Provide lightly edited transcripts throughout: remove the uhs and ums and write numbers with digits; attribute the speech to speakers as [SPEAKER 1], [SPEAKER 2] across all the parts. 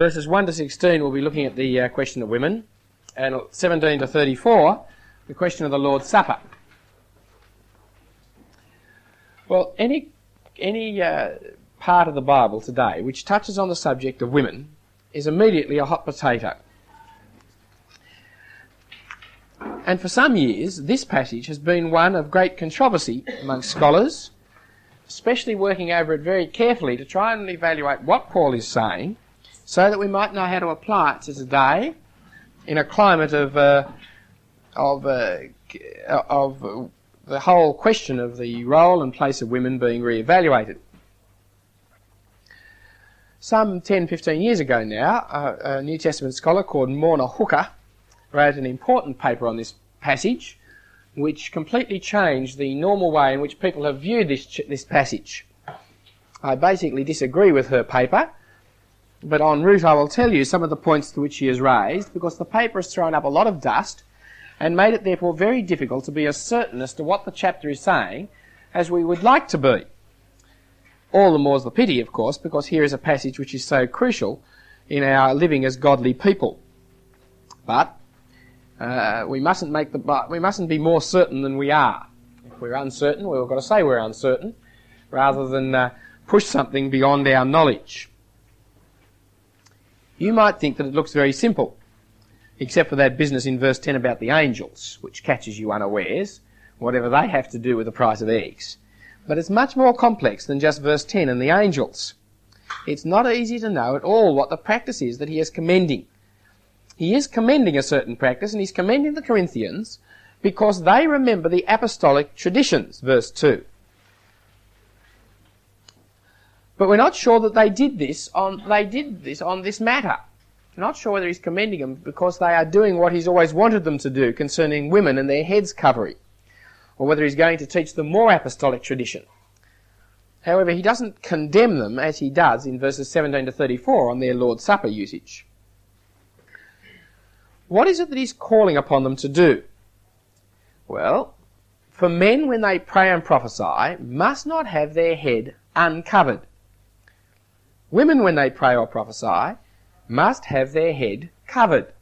[SPEAKER 1] Verses 1 to 16 we'll be looking at the question of women, and 17 to 34 the question of the Lord's Supper. Well, any part of the Bible today which touches on the subject of women is immediately a hot potato. And for some years this passage has been one of great controversy among scholars, especially working over it very carefully to try and evaluate what Paul is saying, so that we might know how to apply it to today in a climate of the whole question of the role and place of women being re-evaluated. Some 10-15 years ago now, a New Testament scholar called Morna Hooker wrote an important paper on this passage, which completely changed the normal way in which people have viewed this passage. I basically disagree with her paper, but en route I will tell you some of the points to which she has raised, because the paper has thrown up a lot of dust and made it therefore very difficult to be as certain as to what the chapter is saying as we would like to be. All the more's the pity, of course, because here is a passage which is so crucial in our living as godly people. But we mustn't be more certain than we are. If we're uncertain, we've got to say we're uncertain, rather than push something beyond our knowledge. You might think that it looks very simple, except for that business in verse 10 about the angels, which catches you unawares, whatever they have to do with the price of eggs. But it's much more complex than just verse 10 and the angels. It's not easy to know at all what the practice is that he is commending. He is commending a certain practice, and he's commending the Corinthians because they remember the apostolic traditions, verse 2. But we're not sure that they did this on this matter. We're not sure whether he's commending them because they are doing what he's always wanted them to do concerning women and their heads covering, or whether he's going to teach them more apostolic tradition. However, he doesn't condemn them as he does in verses 17 to 34 on their Lord's Supper usage. What is it that he's calling upon them to do? Well, for men when they pray and prophesy must not have their head uncovered. Women when they pray or prophesy must have their head covered.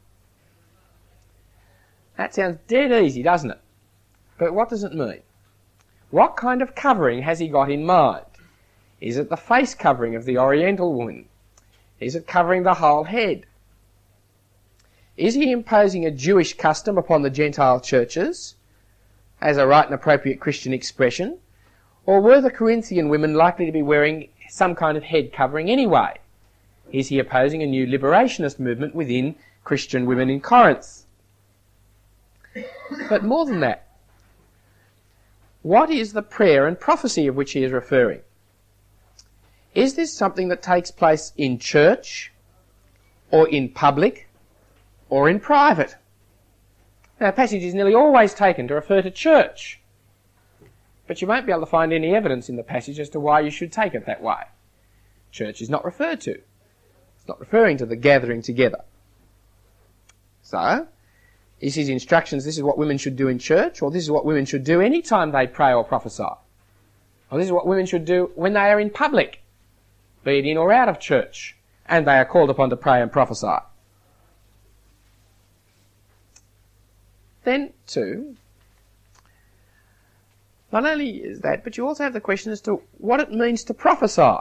[SPEAKER 1] That sounds dead easy, doesn't it? But what does it mean? What kind of covering has he got in mind? Is it the face covering of the Oriental woman? Is it covering the whole head? Is he imposing a Jewish custom upon the Gentile churches as a right and appropriate Christian expression? Or were the Corinthian women likely to be wearing some kind of head covering anyway? Is he opposing a new liberationist movement within Christian women in Corinth? But more than that, what is the prayer and prophecy of which he is referring? Is this something that takes place in church, or in public, or in private? Now, the passage is nearly always taken to refer to church, but you won't be able to find any evidence in the passage as to why you should take it that way. Church is not referred to. It's not referring to the gathering together. So, is his instructions this is what women should do in church, or this is what women should do any time they pray or prophesy? Or this is what women should do when they are in public, be it in or out of church, and they are called upon to pray and prophesy? Then, too, not only is that, but you also have the question as to what it means to prophesy.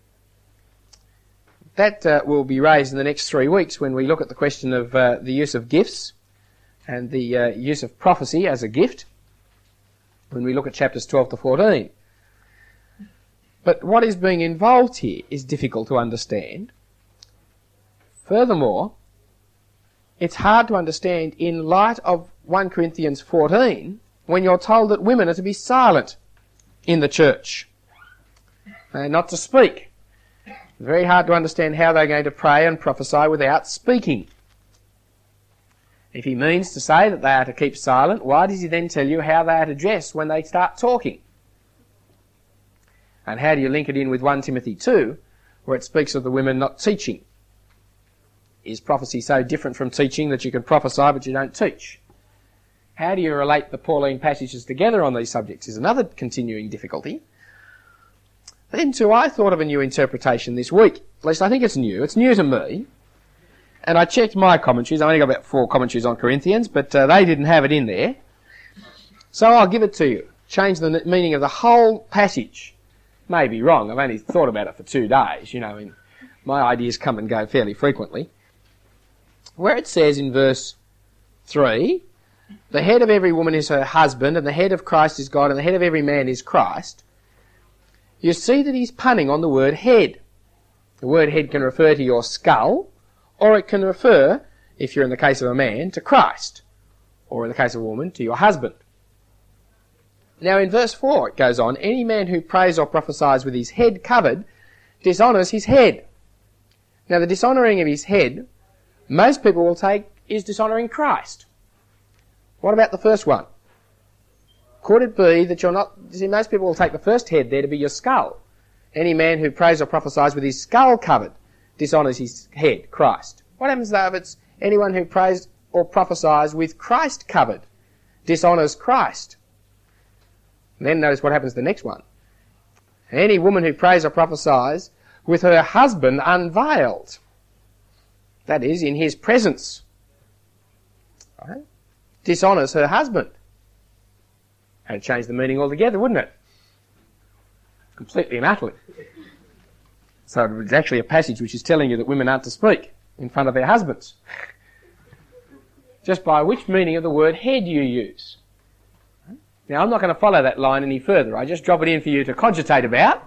[SPEAKER 1] That will be raised in the next 3 weeks when we look at the question of the use of gifts and the use of prophecy as a gift, when we look at chapters 12 to 14. But what is being involved here is difficult to understand. Furthermore, it's hard to understand in light of 1 Corinthians 14 when you're told that women are to be silent in the church and not to speak. Very hard to understand how they're going to pray and prophesy without speaking. If he means to say that they are to keep silent, why does he then tell you how they are to dress when they start talking? And how do you link it in with 1 Timothy 2, where it speaks of the women not teaching? Is prophecy so different from teaching that you can prophesy but you don't teach? How do you relate the Pauline passages together on these subjects is another continuing difficulty. Then too, I thought of a new interpretation this week. At least I think it's new. It's new to me. And I checked my commentaries. I only got about 4 commentaries on Corinthians, but they didn't have it in there. So I'll give it to you. Change the meaning of the whole passage. May be wrong. I've only thought about it for 2 days, and my ideas come and go fairly frequently. Where it says in verse 3, the head of every woman is her husband, and the head of Christ is God, and the head of every man is Christ, you see that he's punning on the word head. The word head can refer to your skull, or it can refer, if you're in the case of a man, to Christ, or in the case of a woman, to your husband. Now in verse 4 it goes on, any man who prays or prophesies with his head covered dishonours his head. Now the dishonouring of his head, most people will take, is dishonouring Christ. What about the first one? Could it be that you're not... See, most people will take the first head there to be your skull. Any man who prays or prophesies with his skull covered dishonours his head, Christ. What happens though if it's anyone who prays or prophesies with Christ covered dishonours Christ? And then notice what happens to the next one. Any woman who prays or prophesies with her husband unveiled, that is, in his presence, right, dishonours her husband. And change the meaning altogether, wouldn't it? Completely and utterly. So it's actually a passage which is telling you that women aren't to speak in front of their husbands. Just by which meaning of the word head you use. Now I'm not going to follow that line any further. I just drop it in for you to cogitate about.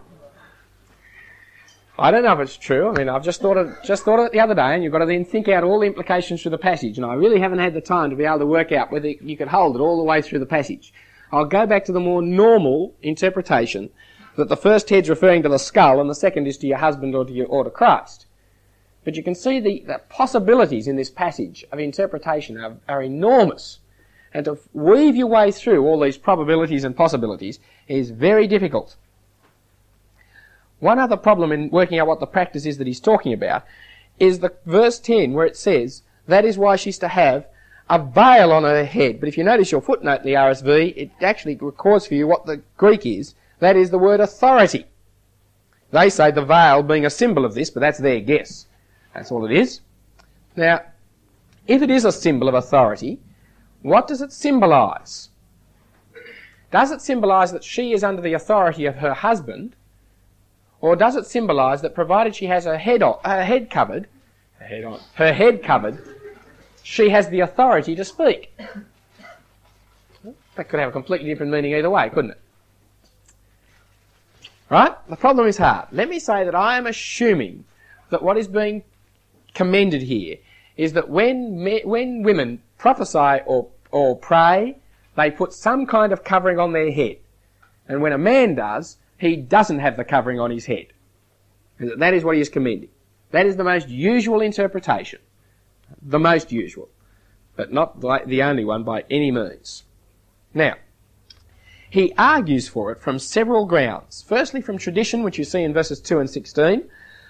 [SPEAKER 1] I don't know if it's true. I mean, I've just thought of it the other day, and you've got to then think out all the implications through the passage, and I really haven't had the time to be able to work out whether you could hold it all the way through the passage. I'll go back to the more normal interpretation that the first head's referring to the skull and the second is to your husband or to Christ. But you can see the possibilities in this passage of interpretation are enormous. And to weave your way through all these probabilities and possibilities is very difficult. One other problem in working out what the practice is that he's talking about is the verse 10 where it says, that is why she's to have a veil on her head. But if you notice your footnote in the RSV, it actually records for you what the Greek is. That is the word authority. They say the veil being a symbol of this, but that's their guess. That's all it is. Now, if it is a symbol of authority, what does it symbolise? Does it symbolise that she is under the authority of her husband, or does it symbolise that provided she has her head covered, she has the authority to speak? That could have a completely different meaning either way, couldn't it? Right? The problem is hard. Let me say that I am assuming that what is being commended here is that when women prophesy or pray, they put some kind of covering on their head. And when a man does, he doesn't have the covering on his head. That is what he is commending. That is the most usual interpretation. The most usual. But not the only one by any means. Now, he argues for it from several grounds. Firstly, from tradition, which you see in verses 2 and 16.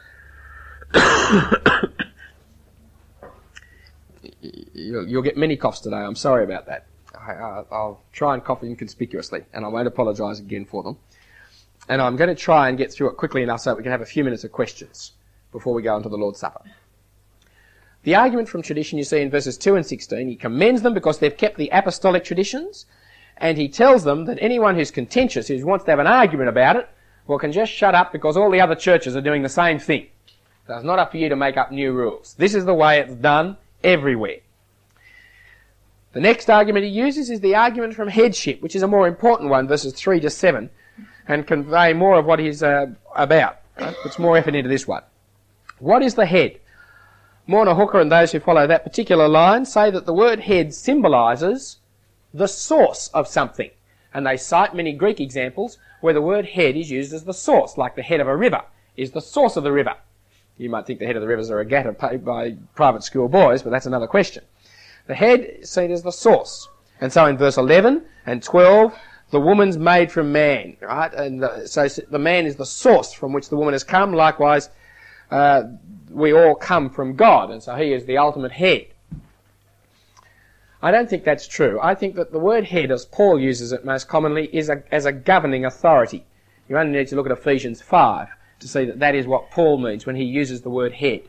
[SPEAKER 1] You'll get many coughs today. I'm sorry about that. I'll try and cough inconspicuously, and I won't apologise again for them. And I'm going to try and get through it quickly enough so that we can have a few minutes of questions before we go into the Lord's Supper. The argument from tradition you see in verses 2 and 16, he commends them because they've kept the apostolic traditions, and he tells them that anyone who's contentious, who wants to have an argument about it, well, can just shut up because all the other churches are doing the same thing. So it's not up to you to make up new rules. This is the way it's done everywhere. The next argument he uses is the argument from headship, which is a more important one, verses 3 to 7, and convey more of what he's about. Right? Puts more effort into this one. What is the head? Morna Hooker and those who follow that particular line say that the word head symbolises the source of something. And they cite many Greek examples where the word head is used as the source, like the head of a river is the source of the river. You might think the head of the rivers are a regatta paid by private school boys, but that's another question. The head is seen as the source. And so in verse 11 and 12, the woman's made from man, right? And so the man is the source from which the woman has come. Likewise, we all come from God, and so he is the ultimate head. I don't think that's true. I think that the word head, as Paul uses it most commonly, is as a governing authority. You only need to look at Ephesians 5 to see that that is what Paul means when he uses the word head.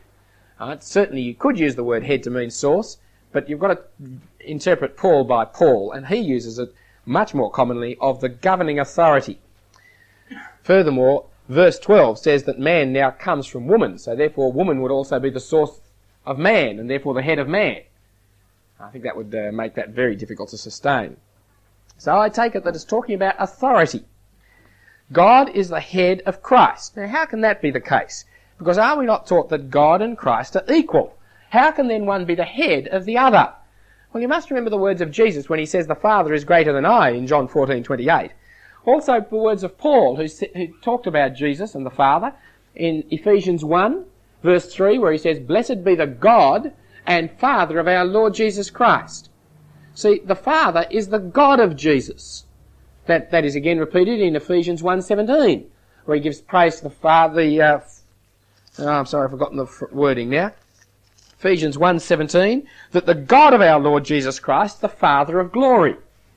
[SPEAKER 1] Certainly you could use the word head to mean source, but you've got to interpret Paul by Paul, and he uses it much more commonly of the governing authority. Furthermore, verse 12 says that man now comes from woman, so therefore woman would also be the source of man, and therefore the head of man. I think that would make that very difficult to sustain. So I take it that it's talking about authority. God is the head of Christ. Now how can that be the case? Because are we not taught that God and Christ are equal? How can then one be the head of the other? Well, you must remember the words of Jesus when he says the Father is greater than I in John 14:28. Also the words of Paul who talked about Jesus and the Father in Ephesians 1 verse 3 where he says, "Blessed be the God and Father of our Lord Jesus Christ." See, the Father is the God of Jesus. That is again repeated in Ephesians 1:17 where he gives praise to the Father. I'm sorry, I've forgotten the wording now. Ephesians 1:17, that the God of our Lord Jesus Christ, the Father of glory.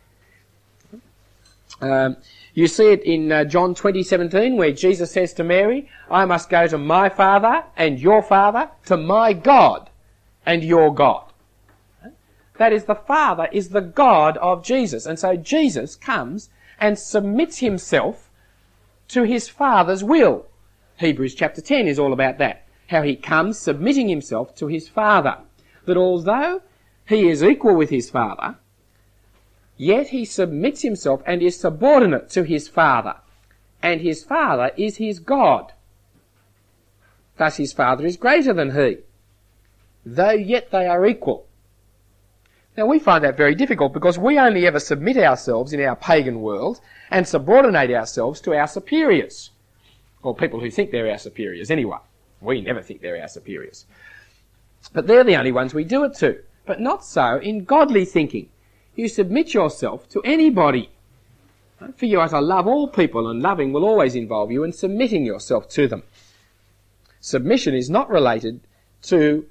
[SPEAKER 1] You see it in John 20:17 where Jesus says to Mary, "I must go to my Father and your Father, to my God and your God." That is, the Father is the God of Jesus. And so Jesus comes and submits himself to his Father's will. Hebrews chapter 10 is all about that. How he comes submitting himself to his Father. That although he is equal with his Father, yet he submits himself and is subordinate to his Father. And his Father is his God. Thus his Father is greater than he, though yet they are equal. Now we find that very difficult because we only ever submit ourselves in our pagan world and subordinate ourselves to our superiors. Or people who think they're our superiors anyway. We never think they're our superiors. But they're the only ones we do it to. But not so in godly thinking. You submit yourself to anybody. For you are to love all people, and loving will always involve you in submitting yourself to them. Submission is not related to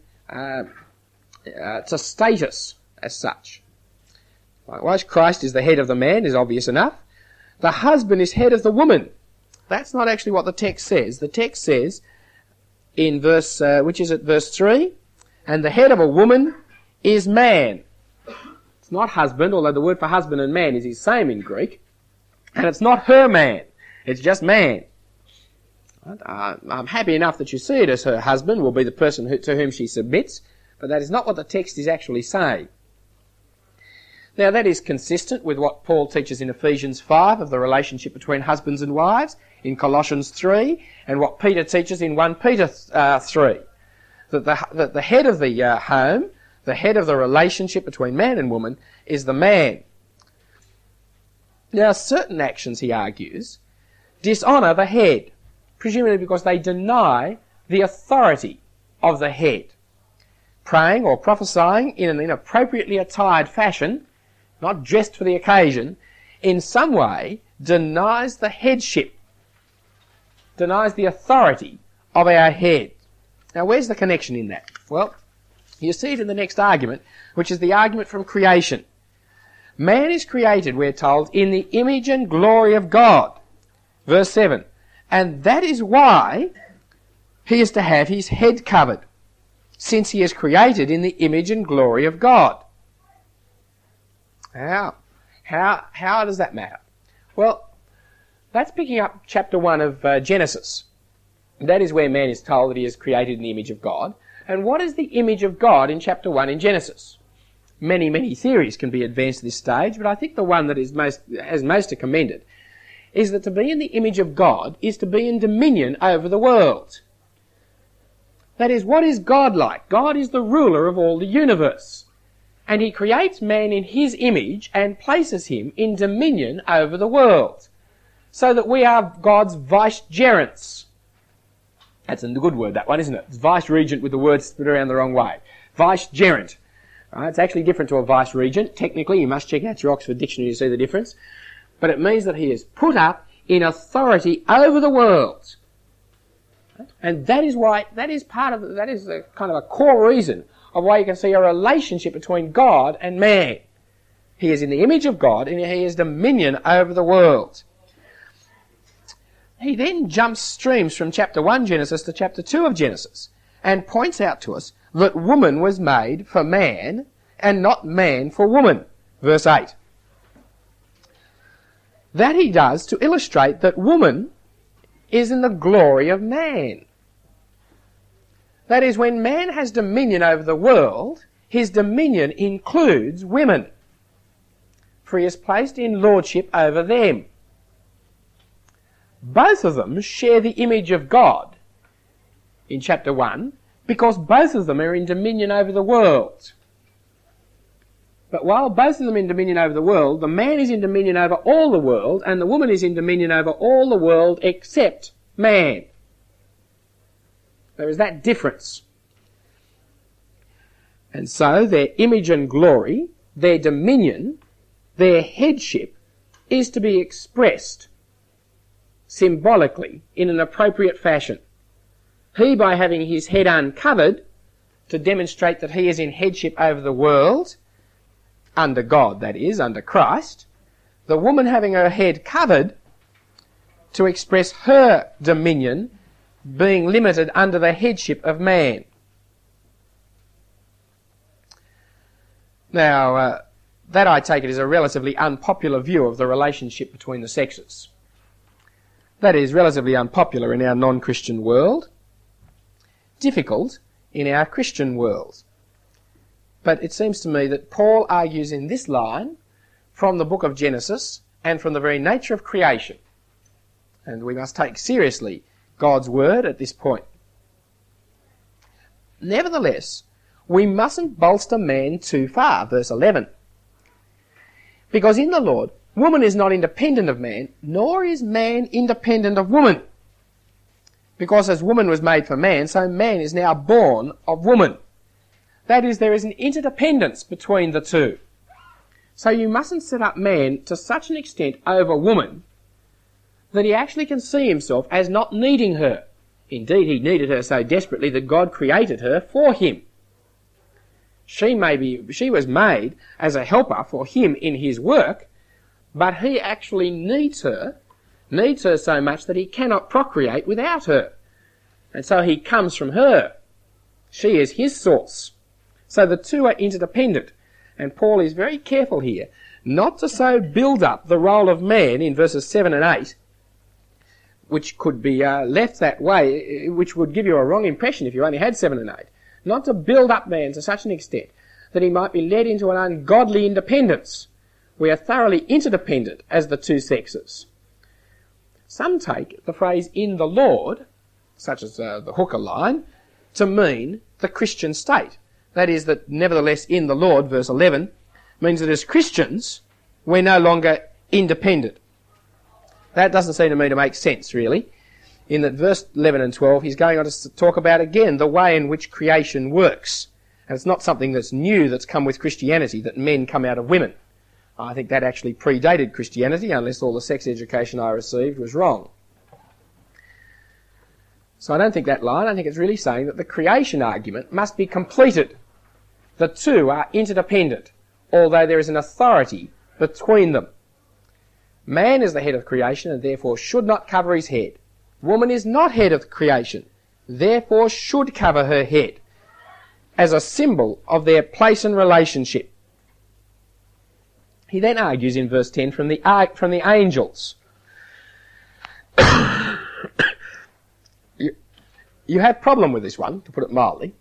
[SPEAKER 1] status as such. Likewise, Christ is the head of the man, is obvious enough. The husband is head of the woman. That's not actually what the text says. The text says in verse, which is at verse 3, and the head of a woman is man. It's not husband, although the word for husband and man is the same in Greek. And it's not her man. It's just man. I'm happy enough that you see it as her husband will be the person to whom she submits, but that is not what the text is actually saying. Now that is consistent with what Paul teaches in Ephesians 5 of the relationship between husbands and wives, in Colossians 3, and what Peter teaches in 1 Peter 3. That the head of the home, the head of the relationship between man and woman, is the man. Now certain actions, he argues, dishonour the head, presumably because they deny the authority of the head. Praying or prophesying in an inappropriately attired fashion, not dressed for the occasion, in some way denies the headship, denies the authority of our head. Now where's the connection in that? Well, you see it in the next argument, which is the argument from creation. Man is created, we're told, in the image and glory of God. Verse 7. And that is why he is to have his head covered, since he is created in the image and glory of God. How does that matter? Well, that's picking up chapter 1 of Genesis. That is where man is told that he is created in the image of God. And what is the image of God in chapter 1 in Genesis? Many theories can be advanced at this stage, but I think the one that is has most to commend it is that to be in the image of God is to be in dominion over the world. That is, what is God like? God is the ruler of all the universe. And he creates man in his image and places him in dominion over the world. So that we are God's vicegerents. That's a good word, that one, isn't it? It's vice-regent with the word split around the wrong way. Vicegerent. It's actually different to a vice-regent. Technically, you must check out your Oxford Dictionary to see the difference. But it means that he is put up in authority over the world. And that is why, that is a kind of a core reason of why you can see a relationship between God and man. He is in the image of God and he has dominion over the world. He then jumps streams from chapter 1 Genesis to chapter 2 of Genesis. and points out to us that woman was made for man and not man for woman. Verse 8. That he does to illustrate that woman is in the glory of man. That is, when man has dominion over the world, his dominion includes women, for he is placed in lordship over them. Both of them share the image of God in chapter 1, because both of them are in dominion over the world. But while both of them are in dominion over the world, the man is in dominion over all the world, and the woman is in dominion over all the world except man. There is that difference. And so their image and glory, their dominion, their headship is to be expressed symbolically in an appropriate fashion. He, by having his head uncovered, to demonstrate that he is in headship over the world, under God, that is, under Christ. The woman having her head covered to express her dominion being limited under the headship of man. Now, that I take it is a relatively unpopular view of the relationship between the sexes. That is relatively unpopular in our non-Christian world, difficult in our Christian world. But it seems to me that Paul argues in this line from the book of Genesis and from the very nature of creation. And we must take seriously God's word at this point. Nevertheless, we mustn't bolster man too far, verse 11. Because in the Lord, woman is not independent of man, nor is man independent of woman. Because as woman was made for man, so man is now born of woman. That is, there is an interdependence between the two. So you mustn't set up man to such an extent over woman that he actually can see himself as not needing her. Indeed, he needed her so desperately that God created her for him. She was made as a helper for him in his work, but he actually needs her so much that he cannot procreate without her. And so he comes from her. She is his source. So the two are interdependent. And Paul is very careful here not to so build up the role of man in verses 7 and 8, which could be left that way, which would give you a wrong impression if you only had 7 and 8. Not to build up man to such an extent that he might be led into an ungodly independence. We are thoroughly interdependent as the two sexes. Some take the phrase in the Lord, such as the hooker line, to mean the Christian state. That is, that nevertheless in the Lord, verse 11, means that as Christians, we're no longer independent. That doesn't seem to me to make sense, really, in that verse 11 and 12, he's going on to talk about again the way in which creation works. And it's not something that's new that's come with Christianity, that men come out of women. I think that actually predated Christianity, unless all the sex education I received was wrong. So I don't think that line, I think it's really saying that the creation argument must be completed. The two are interdependent, although there is an authority between them. Man is the head of creation and therefore should not cover his head. Woman is not head of creation, therefore should cover her head, as a symbol of their place and relationship. He then argues in verse 10 from the angels. You have a problem with this one, to put it mildly.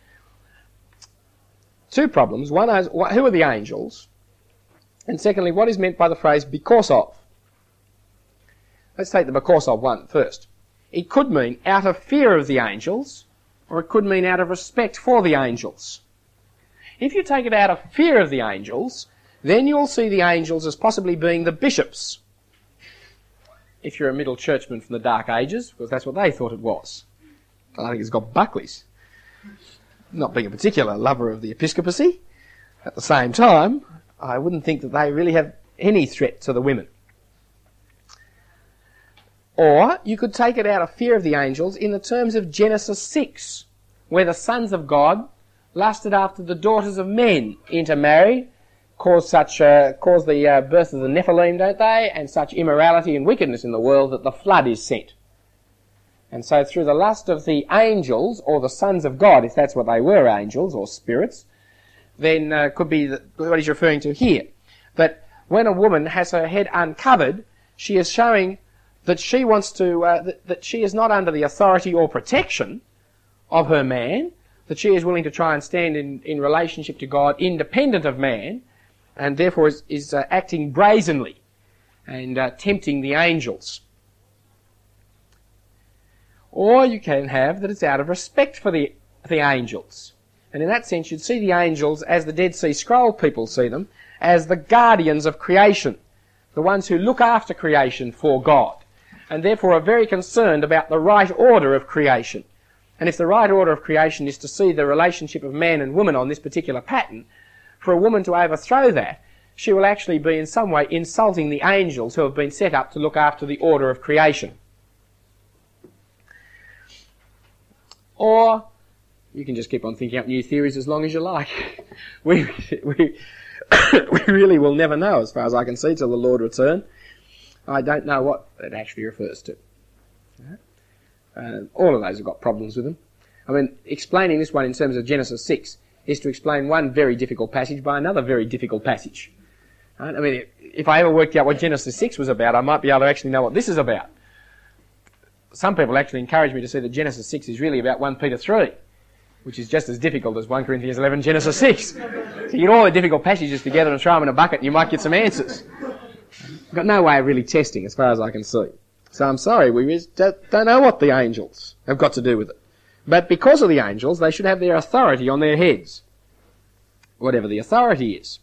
[SPEAKER 1] Two problems. One is, who are the angels? And secondly, what is meant by the phrase because of? Let's take the because of one first. It could mean out of fear of the angels, or it could mean out of respect for the angels. If you take it out of fear of the angels, then you'll see the angels as possibly being the bishops. If you're a middle churchman from the Dark Ages, because that's what they thought it was. I think it's got Buckley's. Not being a particular lover of the episcopacy, at the same time, I wouldn't think that they really have any threat to the women. Or you could take it out of fear of the angels in the terms of Genesis 6, where the sons of God lusted after the daughters of men, intermarried, cause the birth of the Nephilim, don't they, and such immorality and wickedness in the world that the flood is sent. And so through the lust of the angels, or the sons of God, if that's what they were, angels or spirits, then could be what he's referring to here. That when a woman has her head uncovered, she is showing that she wants to, that she is not under the authority or protection of her man, that she is willing to try and stand in relationship to God independent of man, and therefore is acting brazenly and tempting the angels. Or you can have that it's out of respect for the angels. And in that sense, you'd see the angels, as the Dead Sea Scroll people see them, as the guardians of creation, the ones who look after creation for God, and therefore are very concerned about the right order of creation. And if the right order of creation is to see the relationship of man and woman on this particular pattern, for a woman to overthrow that, she will actually be in some way insulting the angels who have been set up to look after the order of creation. Or you can just keep on thinking up new theories as long as you like. We really will never know, as far as I can see, till the Lord return. I don't know what it actually refers to. All of those have got problems with them. I mean, explaining this one in terms of Genesis 6 is to explain one very difficult passage by another very difficult passage. Right? I mean, if I ever worked out what Genesis 6 was about, I might be able to actually know what this is about. Some people actually encourage me to see that Genesis 6 is really about 1 Peter 3, which is just as difficult as 1 Corinthians 11, Genesis 6. So you get all the difficult passages together and throw them in a bucket and you might get some answers. I've got no way of really testing as far as I can see. So I'm sorry, we just don't know what the angels have got to do with it. But because of the angels, they should have their authority on their heads, whatever the authority is.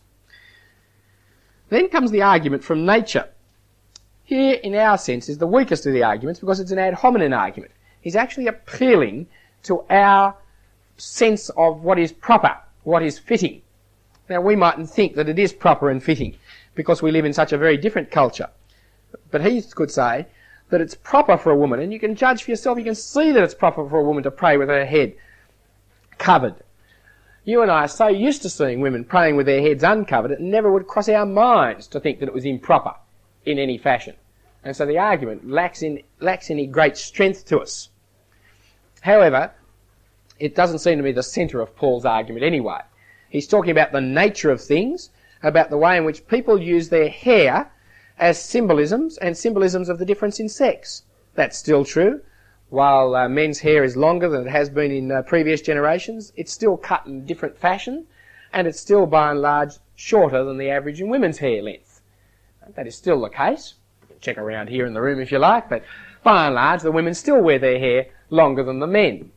[SPEAKER 1] Then comes the argument from nature. Here, in our sense, is the weakest of the arguments because it's an ad hominem argument. He's actually appealing to our sense of what is proper, what is fitting. Now, we mightn't think that it is proper and fitting because we live in such a very different culture. But he could say that it's proper for a woman, and you can judge for yourself, you can see that it's proper for a woman to pray with her head covered. You and I are so used to seeing women praying with their heads uncovered, it never would cross our minds to think that it was improper in any fashion. And so the argument lacks any great strength to us. However, it doesn't seem to be the centre of Paul's argument anyway. He's talking about the nature of things, about the way in which people use their hair as symbolisms and symbolisms of the difference in sex. That's still true. While men's hair is longer than it has been in previous generations, it's still cut in different fashion, and it's still by and large shorter than the average in women's hair length. That is still the case. You can check around here in the room if you like, but by and large the women still wear their hair longer than the men.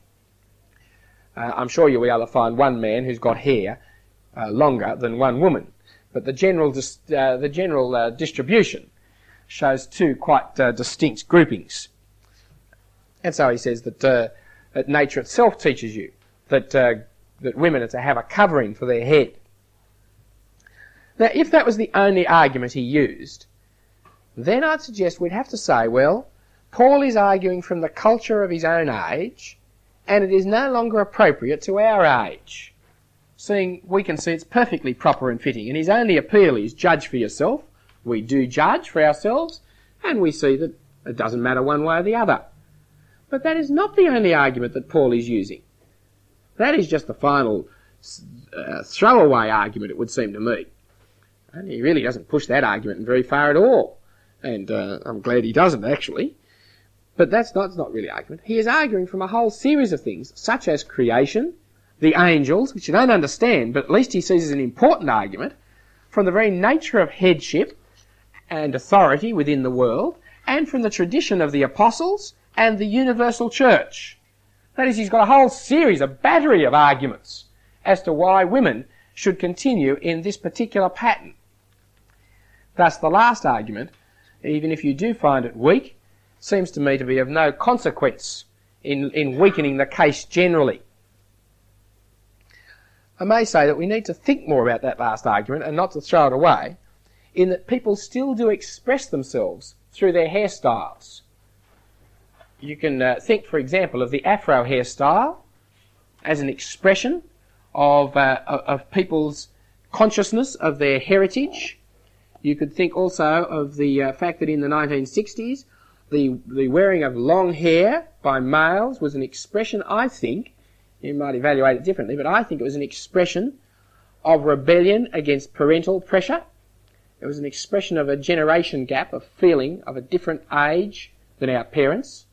[SPEAKER 1] I'm sure you'll be able to find one man who's got hair longer than one woman. But the general distribution shows two quite distinct groupings. And so he says that nature itself teaches you that women are to have a covering for their head. Now, if that was the only argument he used, then I'd suggest we'd have to say, well, Paul is arguing from the culture of his own age, and it is no longer appropriate to our age. Seeing we can see it's perfectly proper and fitting, and his only appeal is judge for yourself. We do judge for ourselves, and we see that it doesn't matter one way or the other. But that is not the only argument that Paul is using. That is just the final throwaway argument, it would seem to me. And he really doesn't push that argument very far at all. And I'm glad he doesn't, actually. But that's not really argument. He is arguing from a whole series of things, such as creation, the angels, which you don't understand, but at least he sees as an important argument, from the very nature of headship and authority within the world, and from the tradition of the apostles and the universal church. That is, he's got a whole series, a battery of arguments as to why women should continue in this particular pattern. Thus, the last argument, even if you do find it weak, seems to me to be of no consequence in weakening the case generally. I may say that we need to think more about that last argument and not to throw it away, in that people still do express themselves through their hairstyles. You can think, for example, of the Afro hairstyle as an expression of people's consciousness of their heritage. You could think also of the fact that in the 1960s, the wearing of long hair by males was an expression, I think, you might evaluate it differently, but I think it was an expression of rebellion against parental pressure. It was an expression of a generation gap, of feeling of a different age than our parents.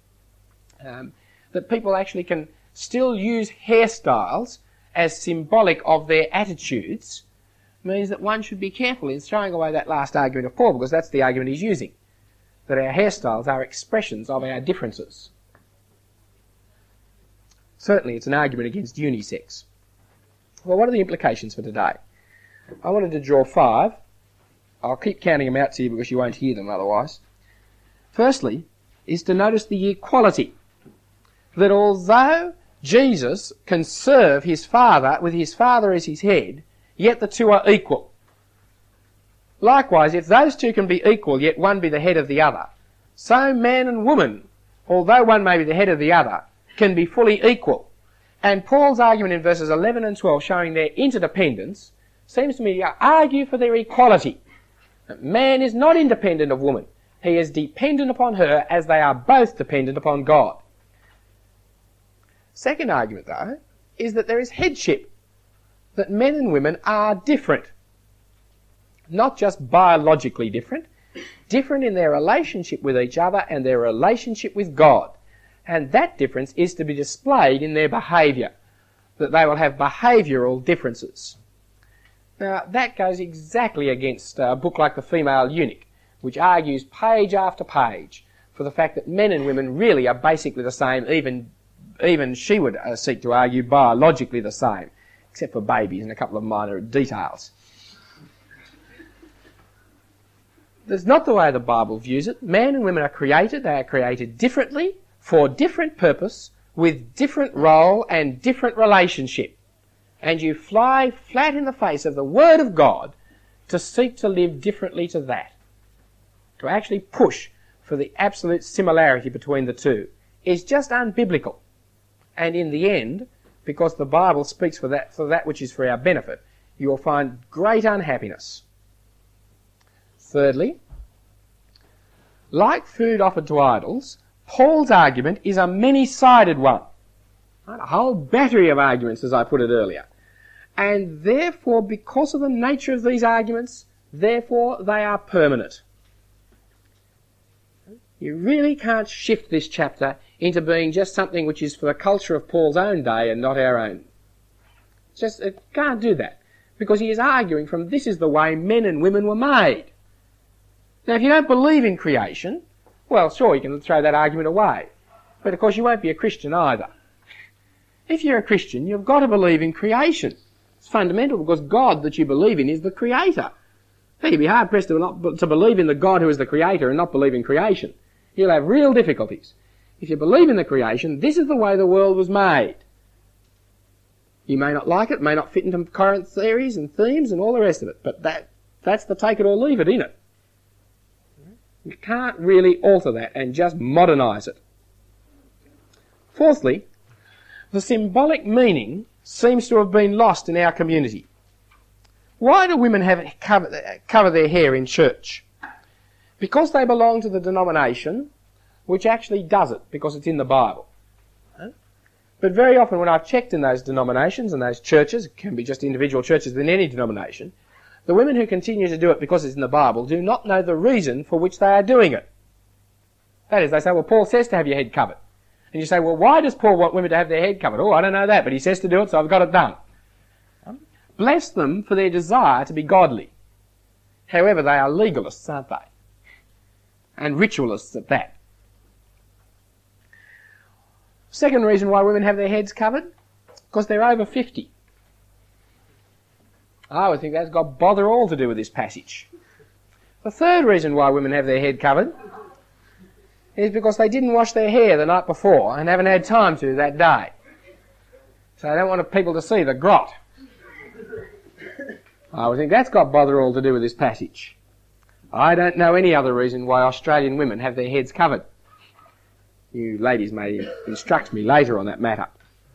[SPEAKER 1] That people actually can still use hairstyles as symbolic of their attitudes means that one should be careful in throwing away that last argument of Paul, because that's the argument he's using, that our hairstyles are expressions of our differences. Certainly it's an argument against unisex. Well, what are the implications for today? I wanted to draw 5. I'll keep counting them out to you because you won't hear them otherwise. Firstly, is to notice the equality. That although Jesus can serve his Father with his Father as his head, yet the two are equal. Likewise, if those two can be equal, yet one be the head of the other, so man and woman, although one may be the head of the other, can be fully equal. And Paul's argument in verses 11 and 12 showing their interdependence seems to me to argue for their equality. Man is not independent of woman. He is dependent upon her as they are both dependent upon God. Second argument, though, is that there is headship, that men and women are different. Not just biologically different, different in their relationship with each other and their relationship with God. And that difference is to be displayed in their behaviour, that they will have behavioural differences. Now, that goes exactly against a book like The Female Eunuch, which argues page after page for the fact that men and women really are basically the same, even she would seek to argue biologically the same, except for babies and a couple of minor details. That's not the way the Bible views it. Man and women are created. They are created differently, for different purpose, with different role and different relationship. And you fly flat in the face of the Word of God to seek to live differently to that. To actually push for the absolute similarity between the two is just unbiblical. And in the end, because the Bible speaks for that which is for our benefit, you will find great unhappiness. Thirdly, like food offered to idols, Paul's argument is a many-sided one. A whole battery of arguments, as I put it earlier. And therefore, because of the nature of these arguments, therefore they are permanent. You really can't shift this chapter into being just something which is for the culture of Paul's own day and not our own. It can't do that, because he is arguing from this is the way men and women were made. Now, if you don't believe in creation, well, sure, you can throw that argument away. But of course you won't be a Christian either. If you're a Christian, you've got to believe in creation. It's fundamental, because God that you believe in is the Creator. Now, you'd be hard-pressed to believe in the God who is the Creator and not believe in creation. You'll have real difficulties. If you believe in the creation, this is the way the world was made. You may not like it, may not fit into current theories and themes and all the rest of it, but that's the take it or leave it, isn't it? You can't really alter that and just modernise it. Fourthly, the symbolic meaning seems to have been lost in our community. Why do women cover their hair in church? Because they belong to the denomination which actually does it, because it's in the Bible. But very often when I've checked in those denominations and those churches, it can be just individual churches in any denomination, the women who continue to do it because it's in the Bible do not know the reason for which they are doing it. That is, they say, well, Paul says to have your head covered. And you say, well, why does Paul want women to have their head covered? Oh, I don't know that, but he says to do it, so I've got it done. Bless them for their desire to be godly. However, they are legalists, aren't they? And ritualists at that. Second reason why women have their heads covered, because they're over 50. I would think that's got bother all to do with this passage. The third reason why women have their head covered is because they didn't wash their hair the night before and haven't had time to that day. So they don't want people to see the grot. I would think that's got bother all to do with this passage. I don't know any other reason why Australian women have their heads covered. You ladies may instruct me later on that matter.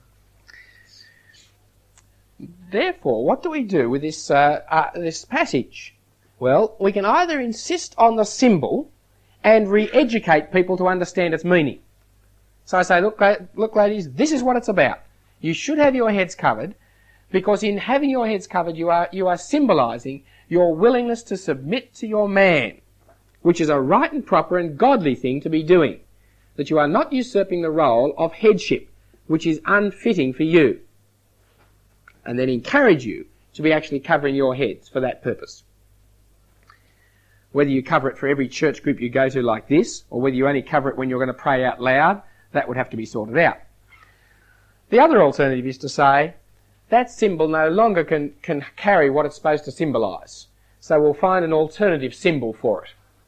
[SPEAKER 1] Therefore, what do we do with this passage? Well, we can either insist on the symbol and re-educate people to understand its meaning. So I say, look ladies, this is what it's about. You should have your heads covered, because in having your heads covered you are symbolising your willingness to submit to your man, which is a right and proper and godly thing to be doing. That you are not usurping the role of headship, which is unfitting for you. And then encourage you to be actually covering your heads for that purpose. Whether you cover it for every church group you go to like this, or whether you only cover it when you're going to pray out loud, that would have to be sorted out. The other alternative is to say, that symbol no longer can carry what it's supposed to symbolise. So we'll find an alternative symbol for it.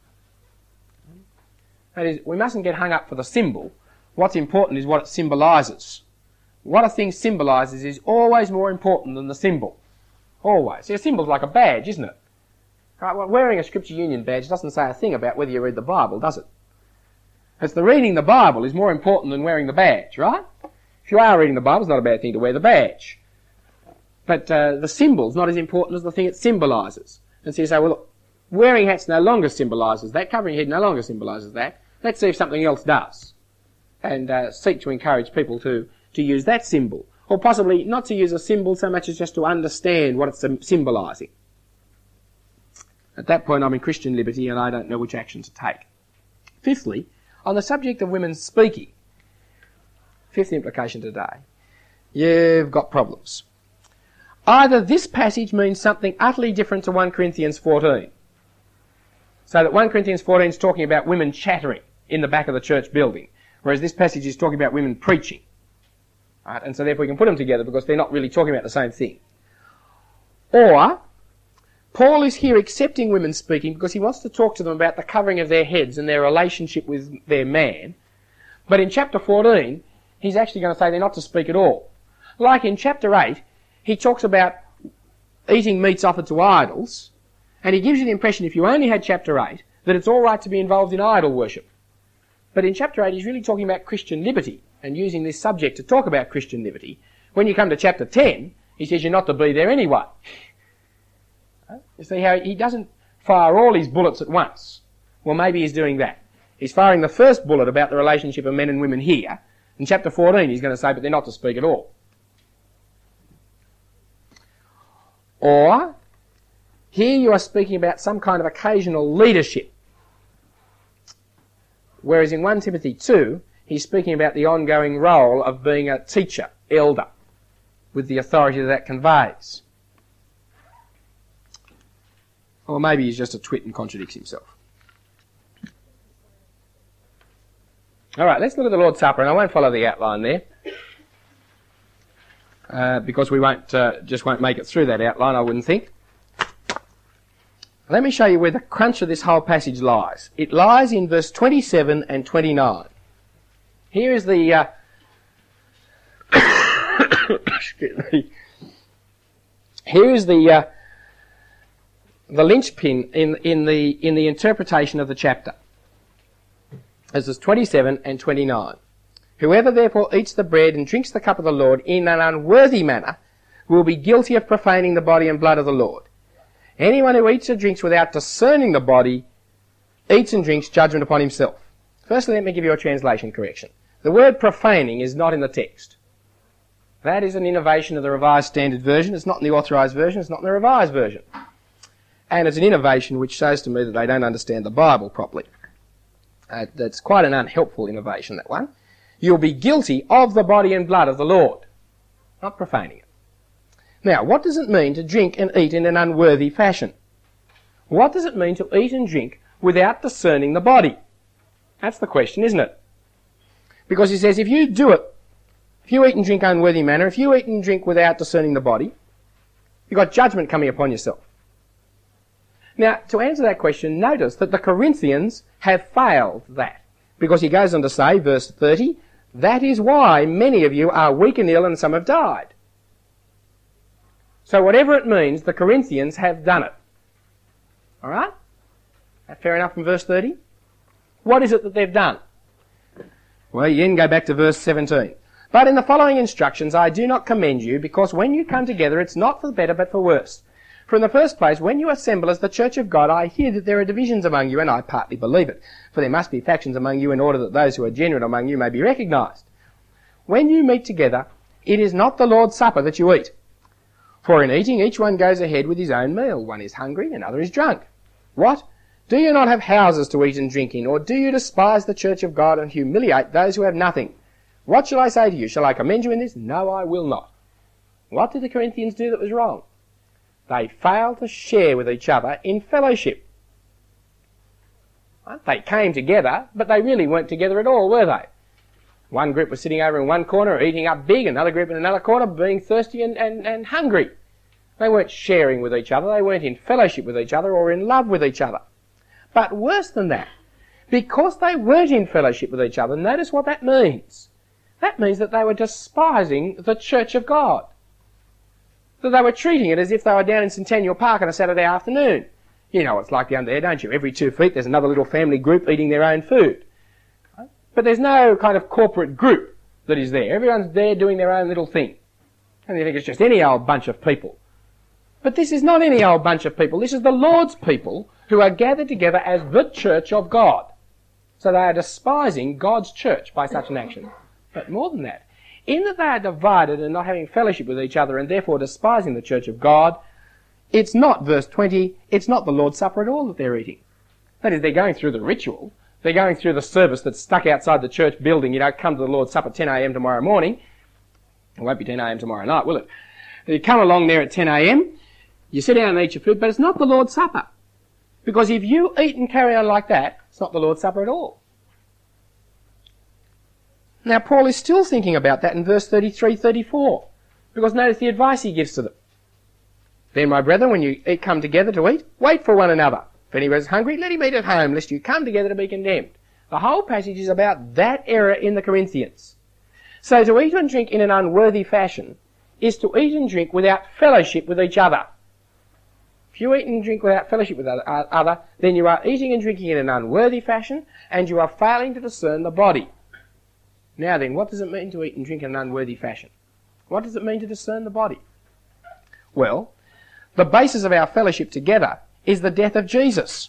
[SPEAKER 1] That is, we mustn't get hung up for the symbol. What's important is what it symbolises. What a thing symbolises is always more important than the symbol. Always. See, a symbol's like a badge, isn't it? Right, well, wearing a Scripture Union badge doesn't say a thing about whether you read the Bible, does it? It's the reading the Bible is more important than wearing the badge, right? If you are reading the Bible, it's not a bad thing to wear the badge. But the symbol's not as important as the thing it symbolises. And so you say, well, look, wearing hats no longer symbolises that, covering your head no longer symbolises that. Let's see if something else does. And seek to encourage people to use that symbol. Or possibly not to use a symbol so much as just to understand what it's symbolising. At that point I'm in Christian liberty and I don't know which action to take. Fifthly, on the subject of women speaking, fifth implication today, you've got problems. Either this passage means something utterly different to 1 Corinthians 14. So that 1 Corinthians 14 is talking about women chattering in the back of the church building, whereas this passage is talking about women preaching. Right? And so therefore we can put them together because they're not really talking about the same thing. Or, Paul is here accepting women speaking because he wants to talk to them about the covering of their heads and their relationship with their man. But in chapter 14, he's actually going to say they're not to speak at all. Like in chapter 8, he talks about eating meats offered to idols, and he gives you the impression, if you only had chapter 8, that it's all right to be involved in idol worship. But in chapter 8, he's really talking about Christian liberty, and using this subject to talk about Christian liberty. When you come to chapter 10, he says you're not to be there anyway. You see how he doesn't fire all his bullets at once. Well, maybe he's doing that. He's firing the first bullet about the relationship of men and women here. In chapter 14, he's going to say, but they're not to speak at all. Or, here you are speaking about some kind of occasional leadership. Whereas in 1 Timothy 2, he's speaking about the ongoing role of being a teacher, elder, with the authority that conveys. Or maybe he's just a twit and contradicts himself. All right, let's look at the Lord's Supper, and I won't follow the outline there, because we just won't make it through that outline, I wouldn't think. Let me show you where the crunch of this whole passage lies. It lies in verse 27 and 29. Here is the here is the linchpin in the interpretation of the chapter. This is 27 and 29. Whoever therefore eats the bread and drinks the cup of the Lord in an unworthy manner will be guilty of profaning the body and blood of the Lord. Anyone who eats or drinks without discerning the body eats and drinks judgment upon himself. Firstly, let me give you a translation correction. The word profaning is not in the text. That is an innovation of the Revised Standard Version. It's not in the Authorised Version. It's not in the Revised Version. And it's an innovation which shows to me that they don't understand the Bible properly. That's quite an unhelpful innovation, that one. You'll be guilty of the body and blood of the Lord, not profaning it. Now, what does it mean to drink and eat in an unworthy fashion? What does it mean to eat and drink without discerning the body? That's the question, isn't it? Because he says if you do it, if you eat and drink unworthy manner, if you eat and drink without discerning the body, you've got judgment coming upon yourself. Now, to answer that question, notice that the Corinthians have failed that. Because he goes on to say, verse 30, that is why many of you are weak and ill and some have died. So whatever it means, the Corinthians have done it. Alright? Fair enough from verse 30? What is it that they've done? Well, you can go back to verse 17. But in the following instructions I do not commend you, because when you come together it's not for better but for worse. For in the first place, when you assemble as the church of God, I hear that there are divisions among you, and I partly believe it. For there must be factions among you in order that those who are genuine among you may be recognized. When you meet together, it is not the Lord's Supper that you eat. For in eating, each one goes ahead with his own meal. One is hungry, another is drunk. What? Do you not have houses to eat and drink in? Or do you despise the church of God and humiliate those who have nothing? What shall I say to you? Shall I commend you in this? No, I will not. What did the Corinthians do that was wrong? They failed to share with each other in fellowship. They came together, but they really weren't together at all, were they? One group was sitting over in one corner eating up big, another group in another corner being thirsty and hungry. They weren't sharing with each other, they weren't in fellowship with each other or in love with each other. But worse than that, because they weren't in fellowship with each other, notice what that means. That means that they were despising the church of God. That they were treating it as if they were down in Centennial Park on a Saturday afternoon. You know what it's like down there, don't you? Every 2 feet there's another little family group eating their own food. But there's no kind of corporate group that is there. Everyone's there doing their own little thing. And you think it's just any old bunch of people. But this is not any old bunch of people. This is the Lord's people who are gathered together as the church of God. So they are despising God's church by such an action. But more than that, in that they are divided and not having fellowship with each other and therefore despising the church of God, it's not, verse 20, it's not the Lord's Supper at all that they're eating. That is, they're going through the ritual. They're going through the service that's stuck outside the church building. You know, come to the Lord's Supper at 10 a.m. tomorrow morning. It won't be 10 a.m. tomorrow night, will it? You come along there at 10 a.m., you sit down and eat your food, but it's not the Lord's Supper. Because if you eat and carry on like that, it's not the Lord's Supper at all. Now, Paul is still thinking about that in verse 33-34. Because notice the advice he gives to them. Then, my brethren, when you come together to eat, wait for one another. If anyone is hungry, let him eat at home, lest you come together to be condemned. The whole passage is about that error in the Corinthians. So to eat and drink in an unworthy fashion is to eat and drink without fellowship with each other. If you eat and drink without fellowship with other, then you are eating and drinking in an unworthy fashion, and you are failing to discern the body. Now then, what does it mean to eat and drink in an unworthy fashion? What does it mean to discern the body? Well, the basis of our fellowship together is the death of Jesus.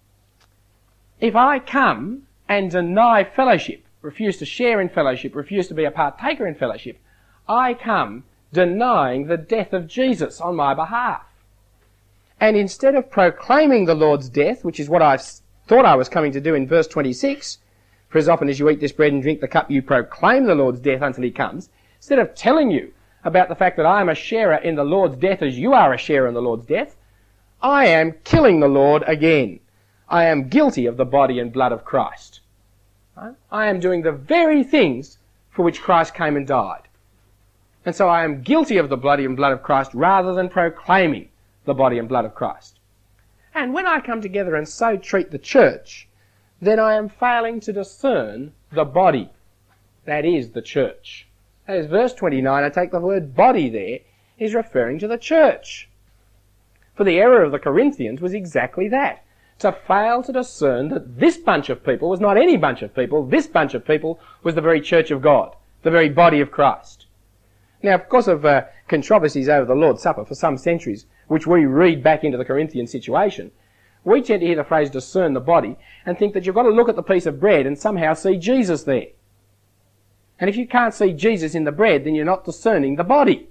[SPEAKER 1] If I come and deny fellowship, refuse to share in fellowship, refuse to be a partaker in fellowship, I come denying the death of Jesus on my behalf. And instead of proclaiming the Lord's death, which is what I thought I was coming to do in verse 26, for as often as you eat this bread and drink the cup, you proclaim the Lord's death until he comes, instead of telling you about the fact that I am a sharer in the Lord's death as you are a sharer in the Lord's death, I am killing the Lord again. I am guilty of the body and blood of Christ. I am doing the very things for which Christ came and died. And so I am guilty of the body and blood of Christ rather than proclaiming the body and blood of Christ. And when I come together and so treat the church, then I am failing to discern the body. That is the church. That is verse 29, I take the word body there, is referring to the church. For the error of the Corinthians was exactly that. To fail to discern that this bunch of people was not any bunch of people. This bunch of people was the very church of God, the very body of Christ. Now, because of controversies over the Lord's Supper for some centuries, which we read back into the Corinthian situation, we tend to hear the phrase discern the body and think that you've got to look at the piece of bread and somehow see Jesus there. And if you can't see Jesus in the bread, then you're not discerning the body.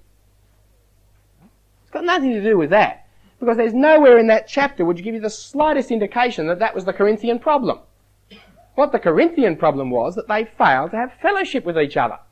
[SPEAKER 1] It's got nothing to do with that. Because there's nowhere in that chapter which give you the slightest indication that that was the Corinthian problem. What the Corinthian problem was that they failed to have fellowship with each other.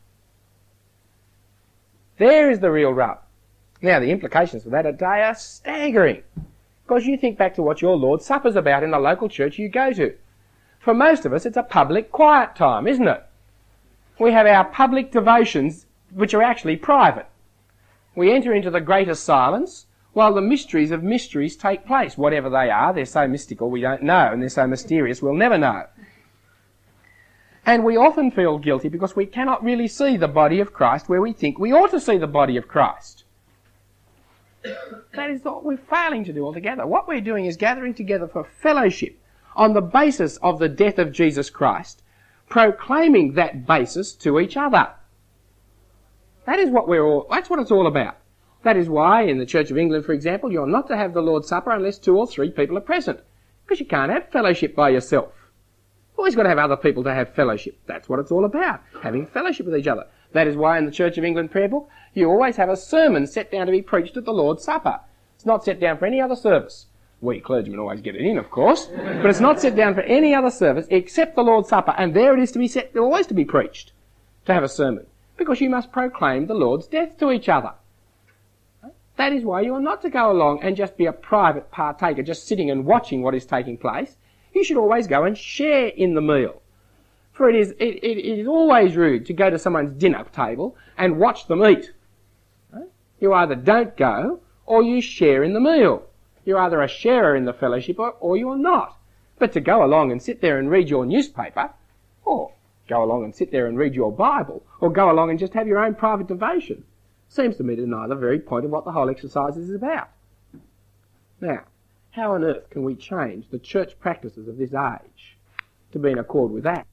[SPEAKER 1] There is the real rub. Now, the implications for that today are staggering. Because you think back to what your Lord's Supper's about in the local church you go to. For most of us, it's a public quiet time, isn't it? We have our public devotions, which are actually private. We enter into the greater silence, while the mysteries of mysteries take place. Whatever they are, they're so mystical we don't know, and they're so mysterious we'll never know. And we often feel guilty because we cannot really see the body of Christ where we think we ought to see the body of Christ. That is what we're failing to do altogether. What we're doing is gathering together for fellowship on the basis of the death of Jesus Christ, proclaiming that basis to each other. That's what it's all about. That is why in the Church of England, for example, you're not to have the Lord's Supper unless 2 or 3 people are present, because you can't have fellowship by yourself. You've always got to have other people to have fellowship. That's what it's all about, having fellowship with each other. That is why in the Church of England prayer book, you always have a sermon set down to be preached at the Lord's Supper. It's not set down for any other service. We clergymen always get it in, of course, but it's not set down for any other service except the Lord's Supper, and there it is to be set, always to be preached, to have a sermon, because you must proclaim the Lord's death to each other. That is why you are not to go along and just be a private partaker, just sitting and watching what is taking place. You should always go and share in the meal. For it is always rude to go to someone's dinner table and watch them eat. You either don't go or you share in the meal. You're either a sharer in the fellowship or you're not. But to go along and sit there and read your newspaper, or go along and sit there and read your Bible, or go along and just have your own private devotion, seems to me to deny the very point of what the whole exercise is about. Now, how on earth can we change the church practices of this age to be in accord with that?